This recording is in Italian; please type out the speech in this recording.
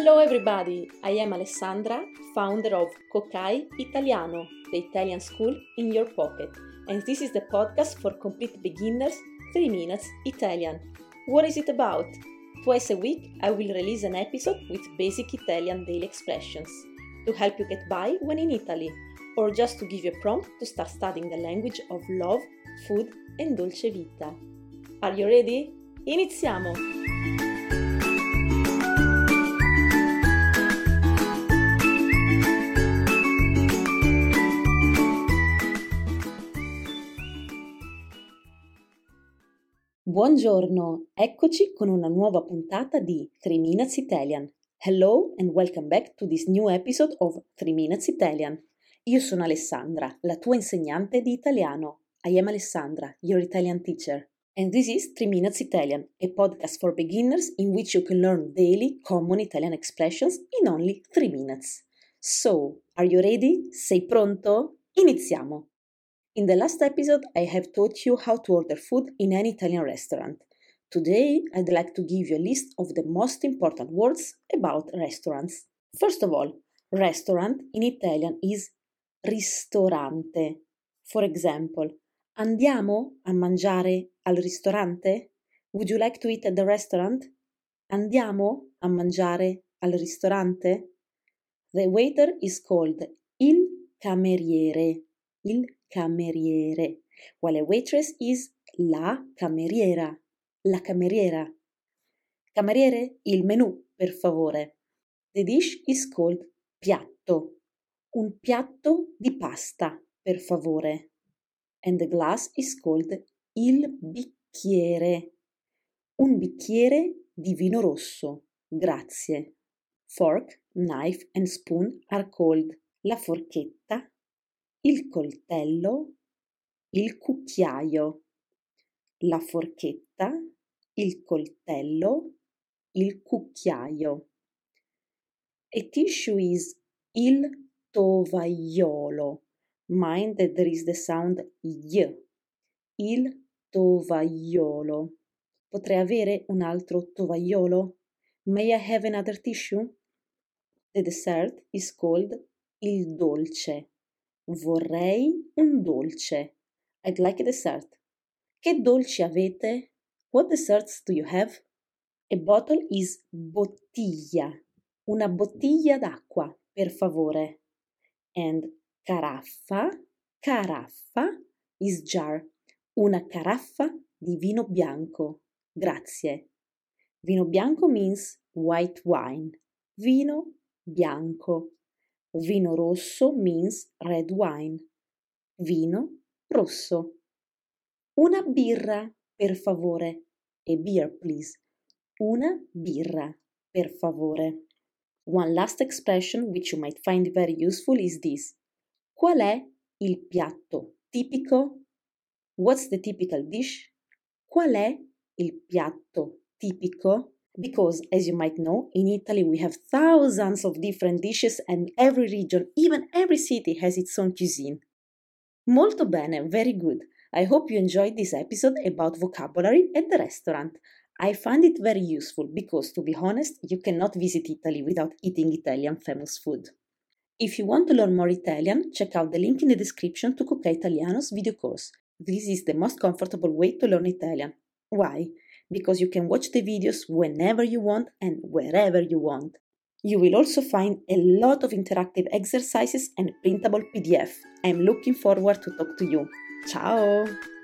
Hello everybody, I am Alessandra, founder of Kokai Italiano, the Italian school in your pocket, and this is the podcast for complete beginners, 3 minutes Italian. What is it about? Twice a week I will release an episode with basic Italian daily expressions to help you get by when in Italy, or just to give you a prompt to start studying the language of love, food and dolce vita. Are you ready? Iniziamo! Buongiorno, eccoci con una nuova puntata di 3 Minutes Italian. Hello and welcome back to this new episode of 3 Minutes Italian. Io sono Alessandra, la tua insegnante di italiano. I am Alessandra, your Italian teacher. And this is 3 Minutes Italian, a podcast for beginners in which you can learn daily common Italian expressions in only 3 minutes. So, are you ready? Sei pronto? Iniziamo! In the last episode, I have taught you how to order food in an Italian restaurant. Today, I'd like to give you a list of the most important words about restaurants. First of all, restaurant in Italian is ristorante. For example, andiamo a mangiare al ristorante? Would you like to eat at the restaurant? Andiamo a mangiare al ristorante? The waiter is called il cameriere. Il cameriere, while a waitress is la cameriera. La cameriera. Cameriere, il menù, per favore. The dish is called piatto. Un piatto di pasta, per favore. And the glass is called il bicchiere. Un bicchiere di vino rosso. Grazie. Fork, knife and spoon are called la forchetta, il coltello, il cucchiaio. La forchetta, il coltello, il cucchiaio. A tissue is il tovagliolo. Mind that there is the sound y. Il tovagliolo. Potrei avere un altro tovagliolo? May I have another tissue? The dessert is called il dolce. Vorrei un dolce. I'd like a dessert. Che dolci avete? What desserts do you have? A bottle is bottiglia. Una bottiglia d'acqua, per favore. And caraffa is jar. Una caraffa di vino bianco. Grazie. Vino bianco means white wine. Vino bianco. Vino rosso means red wine. Vino rosso. Una birra, per favore. A beer, please. Una birra, per favore. One last expression which you might find very useful is this. Qual è il piatto tipico? What's the typical dish? Qual è il piatto tipico? Because, as you might know, in Italy we have thousands of different dishes and every region, even every city has its own cuisine. Molto bene, very good. I hope you enjoyed this episode about vocabulary at the restaurant. I find it very useful because, to be honest, you cannot visit Italy without eating Italian famous food. If you want to learn more Italian, check out the link in the description to Kokai Italiano's video course. This is the most comfortable way to learn Italian. Why? Because you can watch the videos whenever you want and wherever you want. You will also find a lot of interactive exercises and printable PDF. I'm looking forward to talk to you. Ciao!